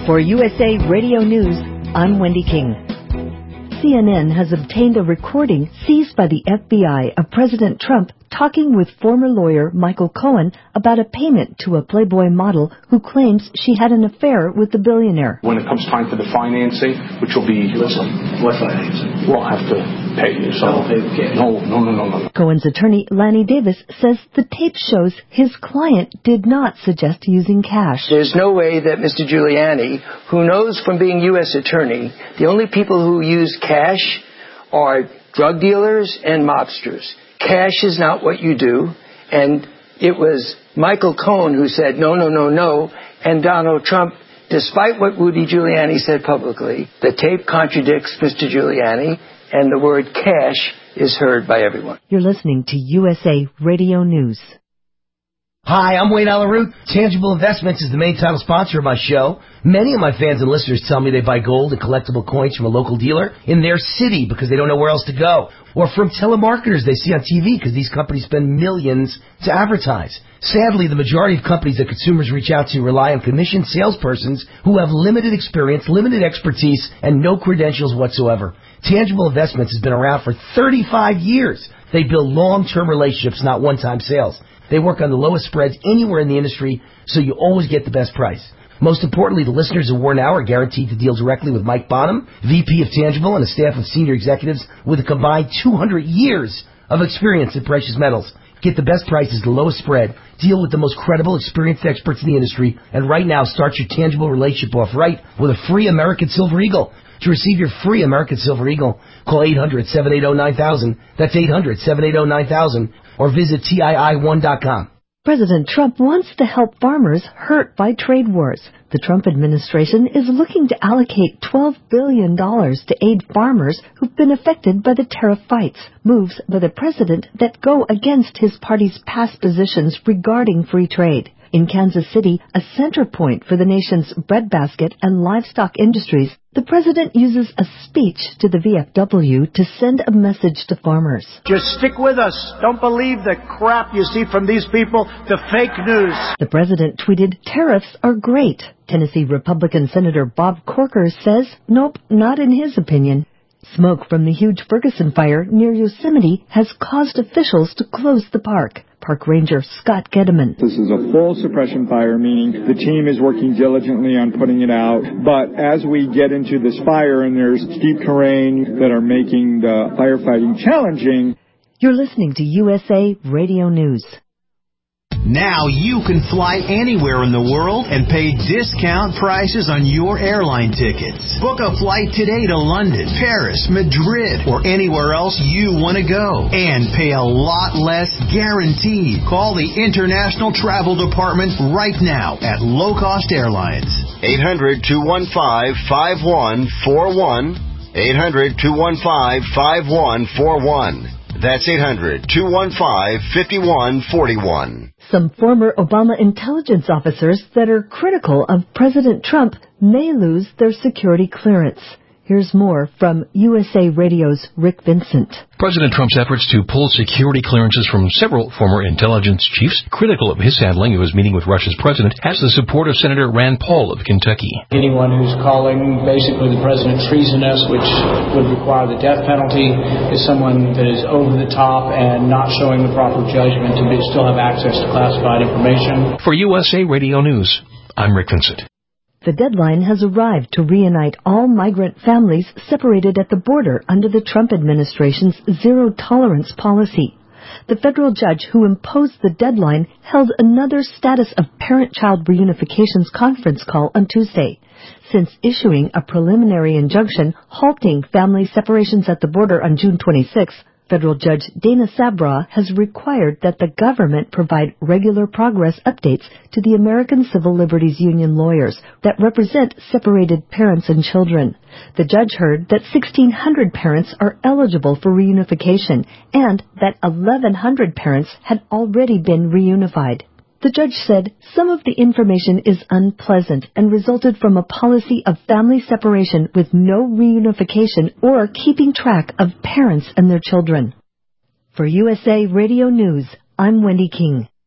For USA Radio News, I'm Wendy King. CNN has obtained a recording seized by the FBI of President Trump talking with former lawyer Michael Cohen about a payment to a Playboy model who claims she had an affair with the billionaire. When it comes time for the financing, which will be... Listen, what financing? We'll have to pay you. So No. Cohen's attorney, Lanny Davis, says the tape shows his client did not suggest using cash. There's no way that Mr. Giuliani, who knows from being U.S. attorney, the only people who use cash are drug dealers and mobsters. Cash is not what you do, and it was Michael Cohen who said no, and Donald Trump, despite what Rudy Giuliani said publicly, the tape contradicts Mr. Giuliani, and the word cash is heard by everyone. You're listening to USA Radio News. Hi, I'm Wayne Alaroot. Tangible Investments is the main title sponsor of my show. Many of my fans and listeners tell me they buy gold and collectible coins from a local dealer in their city because they don't know where else to go. Or from telemarketers they see on TV because these companies spend millions to advertise. Sadly, the majority of companies that consumers reach out to rely on commissioned salespersons who have limited experience, limited expertise, and no credentials whatsoever. Tangible Investments has been around for 35 years. They build long-term relationships, not one-time sales. They work on the lowest spreads anywhere in the industry, so you always get the best price. Most importantly, the listeners of War Now are guaranteed to deal directly with Mike Bonham, VP of Tangible, and a staff of senior executives with a combined 200 years of experience in precious metals. Get the best prices, the lowest spread, deal with the most credible, experienced experts in the industry, and right now start your Tangible relationship off right with a free American Silver Eagle. To receive your free American Silver Eagle, call 800-780-9000. That's 800-780-9000. Or visit TII1.com. President Trump wants to help farmers hurt by trade wars. The Trump administration is looking to allocate $12 billion to aid farmers who've been affected by the tariff fights, moves by the president that go against his party's past positions regarding free trade. In Kansas City, a center point for the nation's breadbasket and livestock industries, the president uses a speech to the VFW to send a message to farmers. Just stick with us. Don't believe the crap you see from these people, the fake news. The president tweeted, "Tariffs are great." Tennessee Republican Senator Bob Corker says, nope, not in his opinion. Smoke from the huge Ferguson fire near Yosemite has caused officials to close the park. Park Ranger Scott Gedeman. This is a full suppression fire, meaning the team is working diligently on putting it out. But as we get into this fire and there's steep terrain that are making the firefighting challenging. You're listening to USA Radio News. Now you can fly anywhere in the world and pay discount prices on your airline tickets. Book a flight today to London, Paris, Madrid, or anywhere else you want to go. And pay a lot less guaranteed. Call the International Travel Department right now at Low Cost Airlines. 800-215-5141. 800-215-5141. That's 800-215-5141. Some former Obama intelligence officers that are critical of President Trump may lose their security clearance. Here's more from USA Radio's Rick Vincent. President Trump's efforts to pull security clearances from several former intelligence chiefs, critical of his handling of his meeting with Russia's president, has the support of Senator Rand Paul of Kentucky. Anyone who's calling basically the president treasonous, which would require the death penalty, is someone that is over the top and not showing the proper judgment to still have access to classified information. For USA Radio News, I'm Rick Vincent. The deadline has arrived to reunite all migrant families separated at the border under the Trump administration's zero-tolerance policy. The federal judge who imposed the deadline held another status of parent-child reunifications conference call on Tuesday. Since issuing a preliminary injunction halting family separations at the border on June 26, Federal Judge Dana Sabraw has required that the government provide regular progress updates to the American Civil Liberties Union lawyers that represent separated parents and children. The judge heard that 1,600 parents are eligible for reunification and that 1,100 parents had already been reunified. The judge said some of the information is unpleasant and resulted from a policy of family separation with no reunification or keeping track of parents and their children. For USA Radio News, I'm Wendy King.